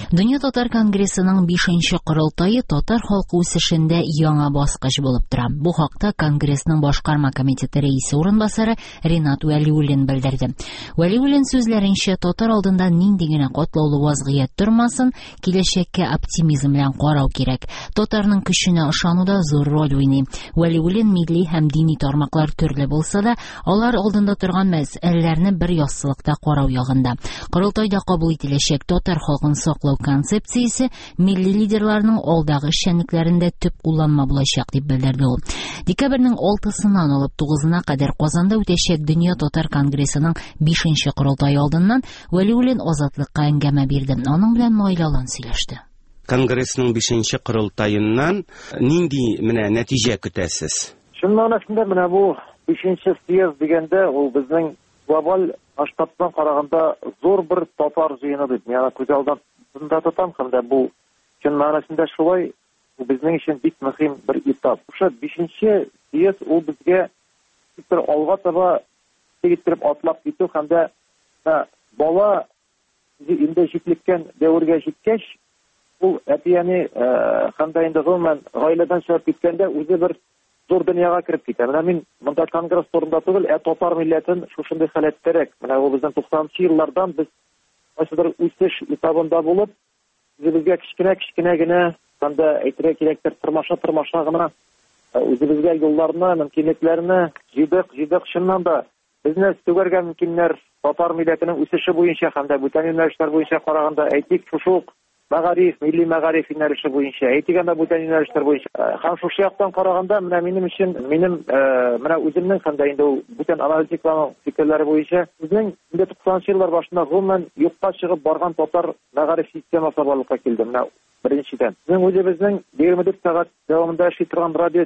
Дөнья татар конгрессының 5нче корылтайы татар халкы үсешендә яңа баскыч булып тора. Бу хакта конгрессның башкарма комитеты рәисе урынбасары Ринат Вәлиуллин белдерде. Вәлиуллин сүзләренчә, татар алдында нинди генә катлаулы вазгыять тормасын, киләчәккә оптимизм белән карау кирәк. Татарның көченә ышануда зур роль уйный. Вәлиуллин милли һәм дини тармаклар төрле булса да, алар алдында торган мәсьәләләрне бер яссылыкта карау ягында. Корылтайда кабул ителәчәк татар халкын саклау концепциясе милли лидерларның алдагы эшчәнлекләрендә төп кулланма булачак дип белдерде ул. Декабрьнең 6-сыннан алып 9-на кадәр Казанда үтәчәк Дөнья татар конгрессының 5нче корылтайы алдыннан Вәлиуллин Азатлыкка әңгәмә бирде. Аның белән Наилалан сөйләште. Конгрессның 5нче корылтайыннан нинди нәтиҗә көтәсез? Шуның мәгънәсендә менә бу 5нче съезд дигәндә ул безнең глобаль масштабтан караганда зур бер татар җыены дип, ягъни күз алдында тотам һәм дә бу шуның мәгънәсендә шулай ул безнең өчен бик мөһим бер этап. Шушы 5нче съезд ул безгә бер алга таба китереп атлап китү һәм дә бала инде җитлеккән дәвергә җиткәч, ул әтияне һәм дә инде гомумән гаиләдән чыгып киткәндә үзе бер зур дөньяга кирип китә. Менә мин монда конгресс турында түгел, татар милләтен шушындый халәттәрәк, менә ул безнең 90нчы еллардан без кайсыдыр үсеш этабында булып, үзебезгә кичкенә генә, һәм дә әйтергә кирәктер, тормаша гына үзебезгә юлларны, мөмкинлекләрне җыйдык, чыннан да безне түгәргә мөмкиннәр татар милләтенең үсеше буенча һәм дә бүтән юнәлешләр буенча караганда, әйтик, шушы мәгариф, милли мәгариф юнәлеше буенча, әйтик анда бүтән юнәлешләр буенча. Һәм шушы яктан караганда, менә минем менә үземнең һәм дә инде ул бүтән аналитикларның фикерләре буенча, безнең инде 90нчы еллар башында гомумән юкка чыгып барган татар мәгариф системасы барлыкка килде. Менә беренчедән. Безнең үзебезнең 24 сәгать дәвамында эшли торган радио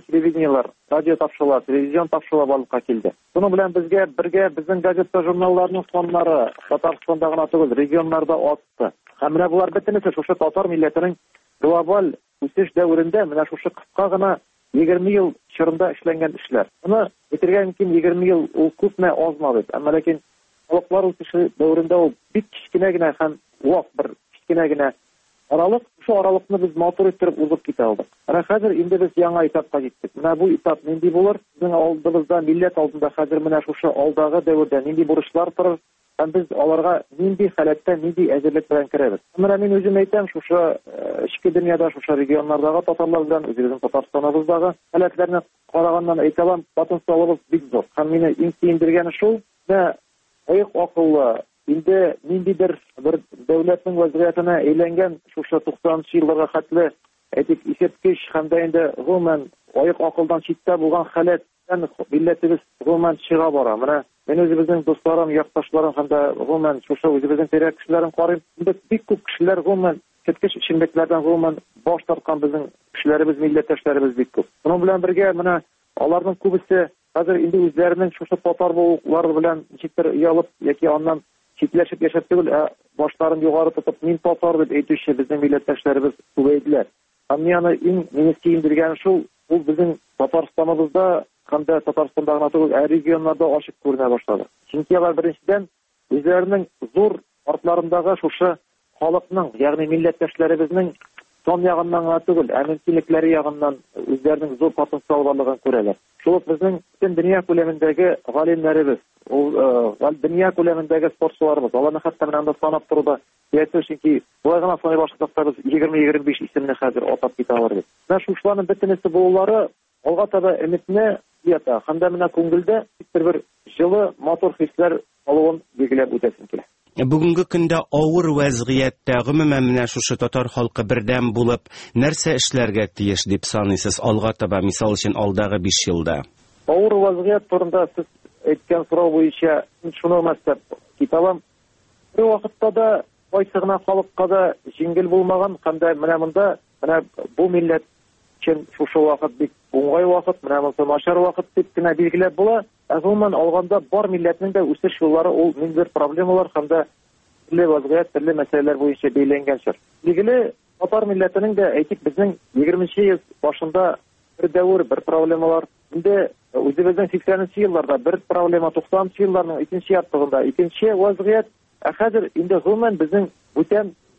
тапшырулар, телевизион тапшырулар барлыкка килде. Буның белән безгә бергә безнең газета журналларның саннары Татарстанда гына түгел, регионнарда артты. Һәм менә булар бөтенесе шушы татар милләтенең глобаль үсеш дәверендә менә шушы кыска гына 20 ел чорында эшләнгән эшләр. Моны әйтергә мөмкин 20 ел ул күпме азмы дип. Әмма ләкин халыклар үсеше дәверендә ул бик кичкенә генә һәм вак бер кичкенә генә аралык, шу аралыкны без матур итеп узып китә алдык. Менә хәзер инде без яңа этапка җиттек. Менә бу этап нинди булыр? Безнең алдыбызда, милләт алдында хәзер менә шушы алдагы дәвердә нинди бурычлар торыр? Һәм без аларга нинди халәттә, нинди әзерлек белән керәбез. Менә мин үзем әйтәм, шушы эчке дөньяда, шушы регионнардагы татарлар белән үзебезнең Татарстаныбыздагы халәтләрне караганнан әйтәм, потенциалыбыз бик зур. Һәм мине иң сөендергәне шул, аяк акыллы, инде ниндидер бер дәүләтнең вазгыятына әйләнгән шушы 90нчы елларга хәтле әйтик исәпкеч һәм дә инде гомумән аяк акылдан читтә булган халәттән милләтебез гомумән чыга бара. Менә мен үзебезнең дусларым, якташларым һәм дә гомумән шушы үзебезнең тирә кешеләрен карыйм. Инде бик күп кешеләр гомумән көткеч эшчәнлекләрдән гомумән баш тарткан безнең кешеләребез, милләттәшләребез бик күп. Моның белән бергә менә аларның күбесе хәзер инде үзләренең шушы татар булулары белән ничектер ялып яки аннан читләшеп яшәп түгел, башларын югары тотып, мин татар дип әйтүче безнең милләттәшләребез күбәйделәр. Һәм мине иң сөендергәне шул, ул безнең Татарстаныбызда һәм дә Татарстанда гына түгел, регионнарда ачык күренә башлады. Чөнки алар беренчедән үзләренең зур артларындагы шушы халыкның, ягъни милләттәшләребезнең сан ягыннан гына түгел, мөмкинлекләре ягыннан үзләренең зур потенциал барлыгын күрәләр. Шул ук безнең бөтен дөнья күләмендәге галимнәребез, дөнья күләмендәге спортчыларыбыз, аларны хәтта менә анда санап торуда ясый, чөнки болай гына саный башладык та без 20-25 исемне хәзер атап китә алабыз. Менә шуларның бөтенесе булулары алга таба өметне ята, һәм дә менә күңелдә бер җылы, матур хисләр алуын билгеләп үтәсен килә. Бүгенге көндә авыр вазгыятьтә гомумән менә шушы татар халкы бердәм булып, нәрсә эшләргә тиеш дип саныйсыз алга таба, мисал өчен алдагы 5 елда? Авыр вазгыять турында сез әйткән сорау буенча шуны мәктәп китабым. Бер вакытта да кайсы гына халыкка да җиңел булмаган, һәм дә менә монда, менә бу милләт өчен шушы вакыт бик уңай вакыт, менә монысы начар вакыт дип кенә билгеләп була. Гомумән алганда бар милләтнең дә үсеш юллары ул ниндидер проблемалар һәм дә төрле вазгыять, төрле мәсьәләләр буенча бәйләнгәнчә. Билгеле, татар милләтенең дә әйтик безнең 20нче ел башында бер дәвер, бер проблемалар, инде үзебезнең 80нче елларда бер проблема, 90нчы елларның икенче яртысында икенче вазгыять, хәзер инде гомумән безнең бүтән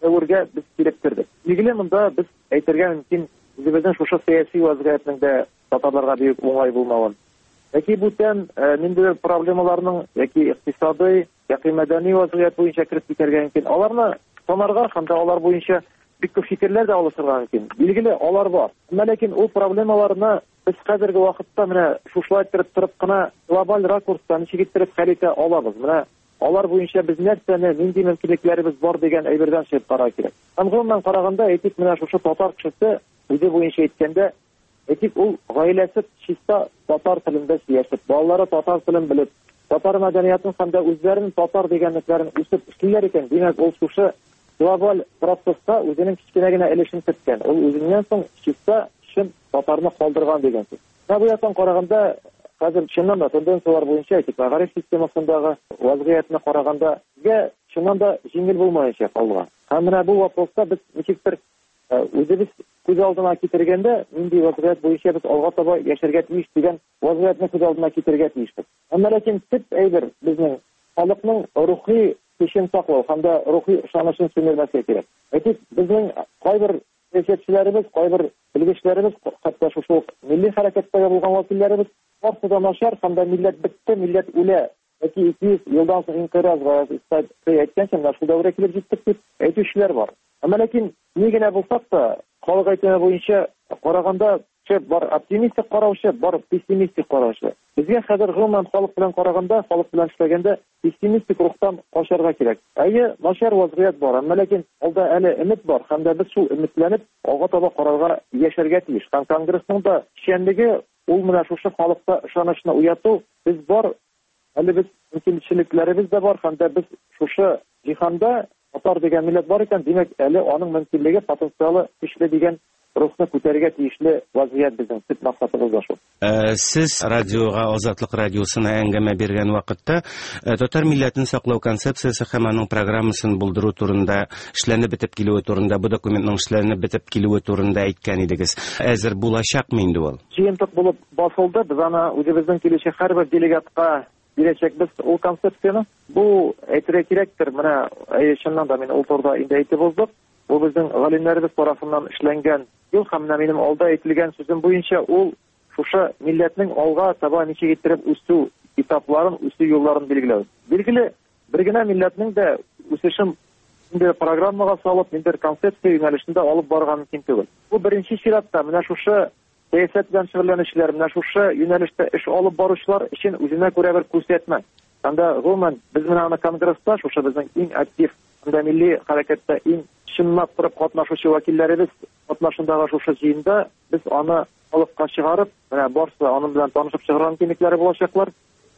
дәвергә без килептердек. Билгеле монда без әйтергә мөмкин, үзебезнең шушы сәяси вазгыятьнең дә татарларга бик уңай булмавын. Яки бүтән ниндидер проблемаларның, яки икътисади, яки мәдәни вазгыять буенча кирип китәргә мөмкин. Аларны санарга һәм дә алар буенча бик күп фикерләр дә алышырга мөмкин. Билгеле, алар бар. Ләкин ул проблемаларны без хәзерге вакытта менә шушлай торып кына глобаль ракурста ничек иттереп хәл итә алабыз. Менә алар буенча без нәрсәне, нинди мөмкинлекләребез бар дигән әйбердән чыгып карарга кирәк. Гомумән караганда, әйтик, менә шушы татар кешесе үзе буенча әйткәндә, әйтик, ул гаиләсе чиста татар телендә сөйләшеп, балалары татар телен белеп, татар мәдәниятын һәм дә үзләренең татар дигәнлекләрен үсеп эшлиләр икән. Димәк, ул шушы глобаль процесста үзенең кичкенә генә өлешен керткән. Ул үзеннән соң чиста шин татарны калдырган дигән сүз. Бу яктан караганда, хәзер чыннан да тенденциялар буенча әйтик, мәгариф системасындагы вазгыятны караганда, чыннан да җиңел булмаячак алга. Һәм менә бу вопроста без ничектер үзебез күз алдына китергәндә, нинди вазгыять буенча без алга таба яшәргә тиеш дигән вазгыятны күз алдына китергә тиешбез. Ләкин төп әйбер безнең халыкның рухи көчен саклау һәм дә рухи ышанычын сүнелмәскә кирәк. Әйтик, безнең кайбер сәясәтчеләребез, кайбер белгечләребез, хәтта шушы милли хәрәкәттәге булган вәкилләребез барысы да начар һәм дә милләт бетте, милләт үлә. Яки 200 елдан соң инкыйразга әйткәнчә, менә шул дәвергә килеп җиттек дип әйтүчеләр бар. Ләкин ни генә булсак та, халык әйтүе буенча караганда бар оптимистик караучы, бар пессимистик караучы. Безгә хәзер гомумән халык белән караганда, халык белән эшләгәндә пессимистик рухтан качарга кирәк. Начар вазгыять бар, ләкин алда әле өмет бар, һәм дә без шул өметләнеп алга таба карарга яшәргә тиеш. Һәм Конгрессның да эшчәнлеге ул менә шушы халыкта ышанычны уяту. Без бар, әле без мөмкинлекләребез дә бар, һәм дә без шушы җиһанда татар дигән милләт бар икән, димәк, әле аның мөмкинлеге, потенциалы көчле дигән рухны күтәрергә тиешле вазгыять безнең төп максатыбыз да шул. Сез радиога, Азатлык радиосына әңгәмә биргән вакытта татар милләтен саклау концепциясе һәм аның программасын булдыру турында, эшләнеп бетеп килүе турында, бу документның эшләнеп бетеп килүе турында әйткән идегез. Әзер булачакмы инде ул? Җыентык булып басылды. Без аны үзебезнең киләчәк һәрбер делегатка бирәчәкбез ул концепцияны. Бу әйтергә кирәктер. Менә чыннан да мин ул турыда инде әйтеп уздык. Бу безнең галимнәребез тарафыннан эшләнгән ел һәм минем алда әйтелгән сүзем буенча ул шушы милләтнең алга таба ничек иттереп үсү этапларын, үсү юлларын билгеләү. Билгеле, бер генә милләтнең дә үсешен инде программага салып, инде концепция юнәлешендә алып барган мөмкин түгел. Бу беренче чиратта менә шушы сәясәт белән шөгыльләнүчеләр, менә шушы юнәлештә эш алып баручылар өчен үзенә күрә бер күрсәтмә. Һәм дә гомумән без менә аны Конгресста, шушы безнең иң актив һәм милли хәрәкәттә иң чынлап торып катнашучы вәкилләребез катнашындагы шушы җыенда без аны халыкка чыгарып, менә барсы аның белән танышып чыгарган мөмкинлекләре булачаклар.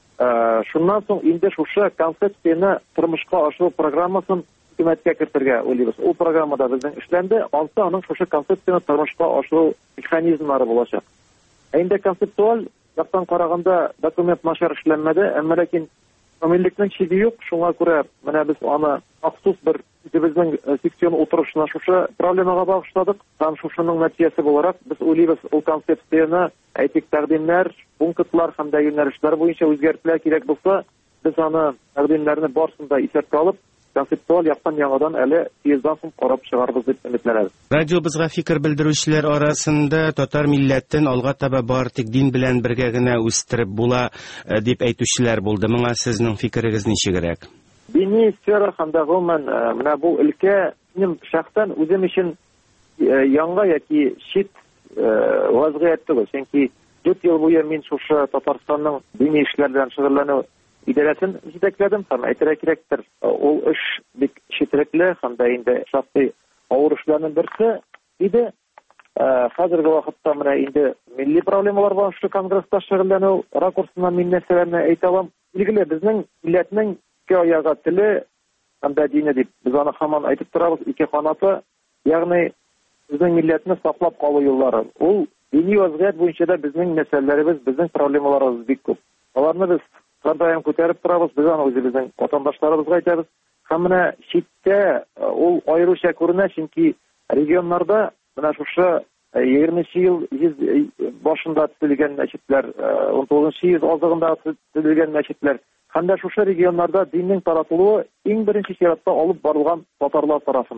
Шуннан соң инде шушы концепцияны тормышка ашыру программасын хөкүмәткә кертергә уйлыйбыз. Ул программада безнең эшләнде, алты аның шушы концепцияны тормышка ашыру механизмнары булачак. Инде концептуаль яктан караганда документ начар эшләнмәде, ләкин милләтнең чиге юк, шуңа күрә менә без аны махсус бер безнең сессион утырышына шушы проблемага багышладык. Һәм шушының нәтиҗәсе буларак без уйлыйбыз, ул концепцияны әйтик тәкъдимнәр, пунктлар һәм дә юнәлешләр буенча үзгәртүләр кирәк булса, без аны тәкъдимнәрне барсын да исәпкә алып, концептуаль яктан яңадан әле съезддан соң карап чыгарбыз дип өметләнәбез. Радиобызга фикер белдерүчеләр арасында татар милләтен алга таба бар тик дин белән бергә генә үстереп була дип әйтүчеләр булды. Моңа сезнең фикерегез ничегрәк? Дини сфера һәм дә гомумән менә бу өлкә минем шәхсән үзем өчен яңа яки чит вазгыять түгел. Чөнки 4 ел буе мин шушы Татарстанның дини эшләр белән шөгыльләнү идарәсен җитәкләдем һәм әйтергә кирәктер, ул эш бик четерекле һәм дә инде шактый авыр эшләрнең берсе иде. Хәзерге вакытта менә инде милли проблемалар бар, шушы Конгресста шөгыльләнү ракурсыннан мин нәрсәләрне әйтә алам. Билгеле, безнең милләтнең ике аягы теле һәм дә дине дип без аны һаман әйтеп торабыз, ике канаты, ягъни безнең милләтне саклап калу юллары. Ул дини вазгыять буенча да безнең мәсьәләләребез, безнең проблемаларыбыз бик күп. Аларны без һәрдаим күтәреп торабыз, без аны үзебезнең ватандашларыбызга әйтәбез. Һәм менә читтә ул аеруча күренә, чөнки регионнарда менә шушы 20 ел башында төзелгән мәчетләр, 19 йөз азагында төзелгән мәчетләр, һәм дә шушы регионнарда диннең таратылуы иң беренче чиратта алып барылган татарлар тарафында.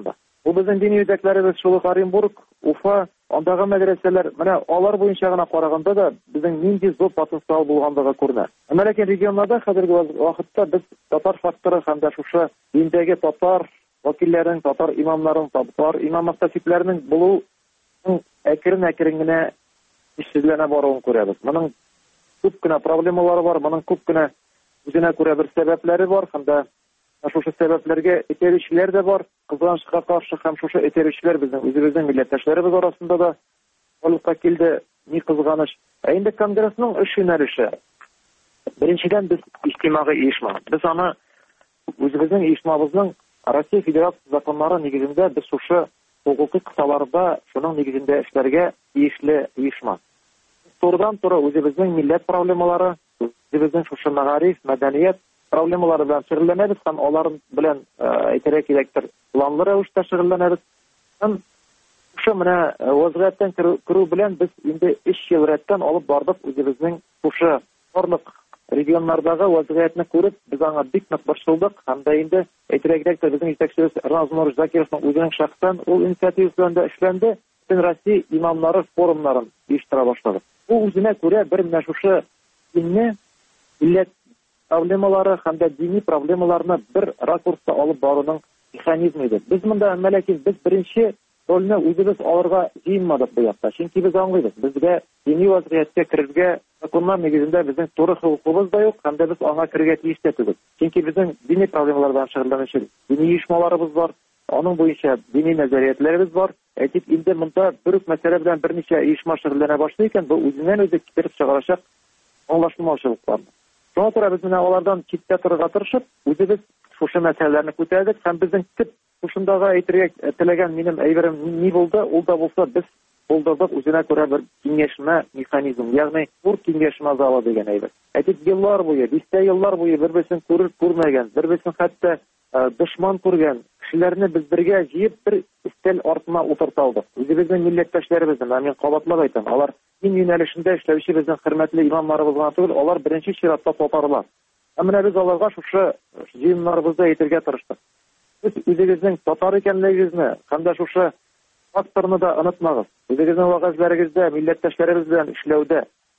Ул безнең дини үзәкләребез шул Оренбург, Уфа, андагы мәдрәсәләр, менә алар буенча гына караганда да безнең нинди зур потенциал булганлыгы күренә. Ләкин регионнарда хәзерге вакытта без татар факторы һәм дә шушы диндәге татар вәкилләрен, татар имамнарын, татар имам мөхтәсибләренең булуның әкрен генә ишеләнә баруын күрәбез. Моның күп кенә проблемалары бар, моның күп кенә үзенә күрә бер сәбәпләре бар һәм дә шушы сәбәпләргә итерүчеләр дә бар. Кызганычка каршы һәм шушы итерүчеләр безнең үзебезнең милләттәшләребез арасында да барлыкка килде. Ни кызганыч. Инде конгрессның эш юнәлеше. Беренчедән без иҗтимагый оешма. Без аны үзебезнең оешмабызның Россия Федерация законнары нигезендә без шушы хукукый кысаларда шуның нигезендә эшләргә тиешле оешма. Турыдан-туры үзебезнең милләт проблемалары, үзебезнең шушы мәгариф, мәдәният проблемалары белән шөгыльләнәбез һәм алар белән әйтергә кирәктер, планлы рәвештә шөгыльләнәбез. Һәм шушы менә вазгыятьтән керү белән без инде 3 ел рәттән алып бардык үзебезнең шушы барлык регионнардагы вазгыятьне күреп, без аңа бик нык борчылдык һәм дә инде әйтергә кирәктер, безнең җитәкчебез Размор Закировның үзенең шәхсән ул инициативасы белән эшләнде, Бөтен Россия имамнары форумнарын оештыра башлады. Бу үзенә күрә бер менә шушы динне, милләт проблемалары һәм дә дини проблемаларны бер ракурста алып баруның механизмы иде. Без монда ләкин без беренче рольне үзебез алырга җыенмадык бу якта. Чөнки без аңлыйбыз, безгә дини вазгыятькә керергә законнар нигезендә безнең туры хукукыбыз да юк, һәм дә без аңа керергә тиеш тә түгел. Чөнки безнең дини проблемалар белән шөгыльләнүче дини оешмаларыбыз бар, аның буенча дини нәзәриятләребез бар. Әйтик, инде монда бер үк мәсьәлә белән берничә оешма шөгыльләнә башлый икән, бу үзеннән-үзе китереп чыгарачак аңлашылмаучылыкларны. Шуңа күрә без менә алардан читтә торырга тырышып, үзебез шушы мәсьәләләрне күтәрдек һәм безнең төп шушындагы әйтергә теләгән минем әйберем ни булды, ул да булса без булдырдык үзенә күрә бер киңәшмә механизм, ягъни бур киңәшмә залы дигән әйбер. Әйтик, еллар буе, 10 еллар буе бер-берсен күрмәгән, бер-берсен хәтта дошман күргән кешеләрне без бергә җыеп бер өстәл артына утырта алдык. Үзебезнең милләттәшләребезне, мин кабатлап әйтәм, алар дин юнәлешендә эшләүче безнең хөрмәтле имамнарыбыз гына түгел, алар беренче чиратта татарлар. Менә без аларга шушы җыеннарыбызда әйтергә тырыштык. Без үзегезнең татар икәнлегегезне һәм дә шушы факторны да онытмагыз. Үзегезнең вәгазьләрегездә милләттәшләребез белән эшләүдә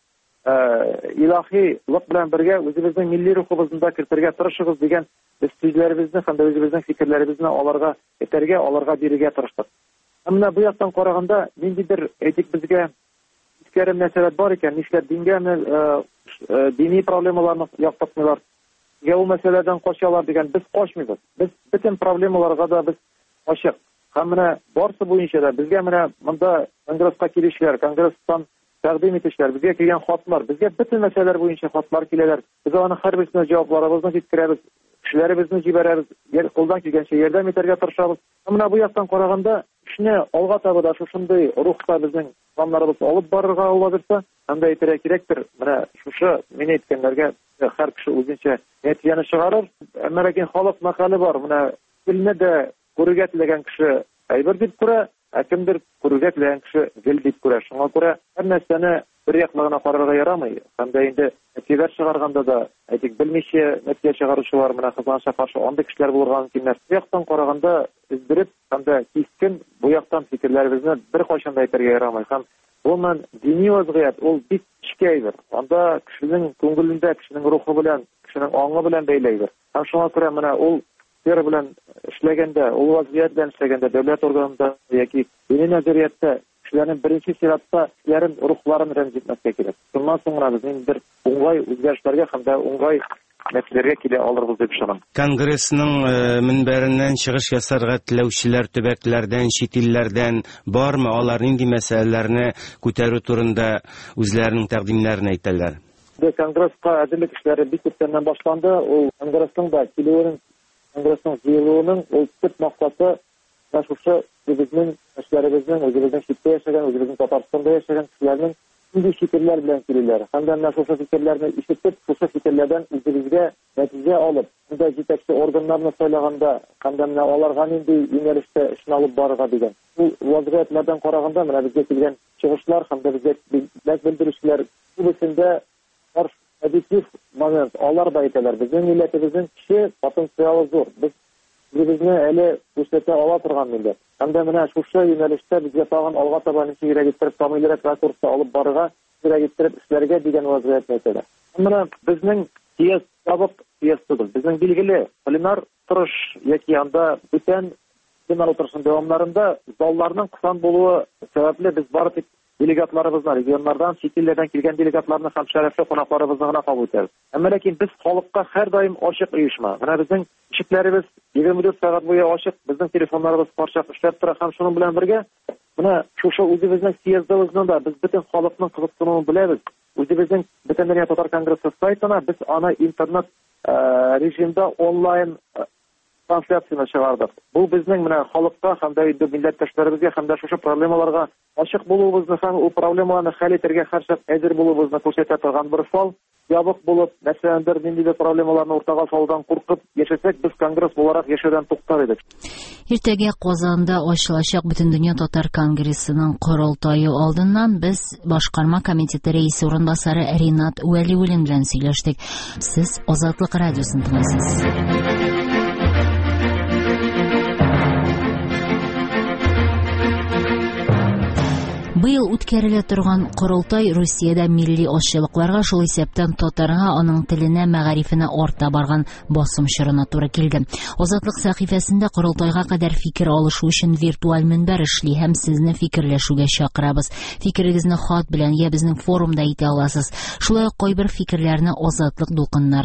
илаһилык белән бергә үзебезнең милли рухыбызны да кертергә тырышыгыз дигән без сүзләребезне һәм дә үзебезнең фикерләребезне аларга әйтергә, аларга бирергә тырыштык. Менә бу яктан караганда ниндидер әйтик безгә искәрем мәсьәлә бар икән, нишләп дини проблемаларны яктыртмыйлар, ул мәсьәләдән качалар дигән, без качмыйбыз. Без бөтен проблемаларга да без ачык. Һәм менә барсы буенча да безгә менә монда конгресска килүчеләр, конгресстан тәкъдим итүчеләр, безгә килгән хатлар, безгә бөтен мәсьәләләр буенча хатлар киләләр. Без аны һәрберсенә җавапларыбызны җиткерәбез, кешеләребезне җибәрәбез, кулдан килгәнчә ярдәм итәргә тырышабыз. Менә бу яктан караганда эшне алга таба да шушындый рухта безнең планнарыбыз алып барырга алабызса, һәм дә әйтергә кирәктер, менә шушы мин әйткәннәргә һәр кеше үзенчә нәтиҗәне чыгарыр. Ләкин халык мәкале бар, менә илне дә күрергә теләгән кеше әйбер дип күрә, кемдер күрергә теләгән кеше гел дип күрә. Шуңа күрә һәр нәрсәне бер яклыгына карарга ярамый. Һәм дә инде нәтиҗә чыгарганда да, әйтик, белмичә нәтиҗә чыгаручылар менә кызганычка каршы андый кешеләр булырга мөмкиннәр. Бу яктан караганда издереп һәм дә кискен бу яктан фикерләребезне бер кайчан да әйтергә ярамый. Һәм бу дини вазгыять ул бик эчкә әйбер. Анда кешенең күңелендә, кешенең рухы белән, кешенең аңы белән бәйләйдер. Һәм шуңа күрә менә ул сфера белән эшләгәндә, ул вазгыять белән эшләгәндә, дәүләт органында яки дини нәзәриятта кешеләрнең беренче чиратта кешеләрнең рухларын рәнҗетмәскә кирәк. Шуннан соңра без инде уңай үзгәрешләргә һәм дә уңай нәтиҗәләргә килә алырбыз дип ышанам. Конгрессның минбәреннән чыгыш ясарга теләүчеләр төбәкләрдән, чит илләрдән бармы? Алар нинди мәсьәләләрне күтәрү турында үзләренең тәкъдимнәрен әйтәләр? Конгресска әзерлек эшләре бик күптән башланды. Ул конгрессның да килүенең, конгрессның җыелуының ул төп максаты шушы безнең эшләребезнең, үзебезнең читтә яшәгән, үзебезнең Татарстанда яшәгән кешеләрнең нинди фикерләр белән килүләр. Һәм дә шушы фикерләрне ишетеп, шушы фикерләрдән үзебезгә нәтиҗә алып, монда җитәкче органнарны сайлаганда, һәм дә аларга нинди юнәлештә эшне алып барырга дигән. Бу вазгыятьләрдән караганда менә безгә килгән чыгышлар һәм дә безгә белдерүчеләр күбесендә объектив момент, алар да әйтәләр, безнең милләтебезнең кеше потенциалы зур. Без үзебезне әле күрсәтә ала торган милләт. Һәм дә менә шушы юнәлештә безгә тагын алга таба ничек итеп тамиләрәк ракурста алып барырга, итеп эшләргә дигән вазгыять мәсьәлә. Менә безнең съезд ябык съезд түгел. Безнең билгеле пленар торыш яки анда бүтән пленар утырышының дәвамнарында залларның кысан булуы сәбәпле без бары тик делегатларыбызны, регионнардан, чит илләрдән килгән делегатларны һәм шәрәфле кунакларыбызны гына кабул итәбез. Әмма ләкин без халыкка һәрдаим ачык оешма. Менә безнең ишекләребез 24 сәгать буе ачык, безнең телефоннарыбыз карчык эшләп тора һәм шуның белән бергә менә шушы үзебезнең съездыбызны да без бөтен халыкның кызыксынуын беләбез. Үзебезнең бөтен дөнья татар конгрессы сайтына без аны интернет режимда онлайн трансляцияны чыгардык. Бу безнең менә халыкка һәм дә милләттәшләребезгә һәм дә шушы проблемаларга ачык булуыбызны һәм ул проблемаларны хәл итәргә һәрчак әзер булуыбызны күрсәтә торган бер фал. Ябык булып, мәсәлән, ниндидер проблемаларны уртага салудан куркып яшәсәк, без конгресс буларак яшәүдән туктар идек. Иртәгә Казанда ачылачак Бөтендөнья татар конгрессының корылтайы алдыннан без башкарма комитеты рәисе урынбасары Ринат Вәлиуллин белән сөйләштек. Сез Азатлык радиосын тыңлыйсыз. Быел үткәрелә торган корылтай Русиядә милли ашчылыкларга, шул исәптән татарга, аның теленә, мәгарифенә арта барган басым чорына туры килде. Азатлык сәхифәсендә корылтайга кадәр фикер алышу өчен виртуаль мөнбәр эшли һәм сезне фикерләшүгә чакырабыз. Фикерегезне хат белән я безнең форумда әйтә аласыз. Шулай ук кайбер фикерләрне Азатлык дулкыннары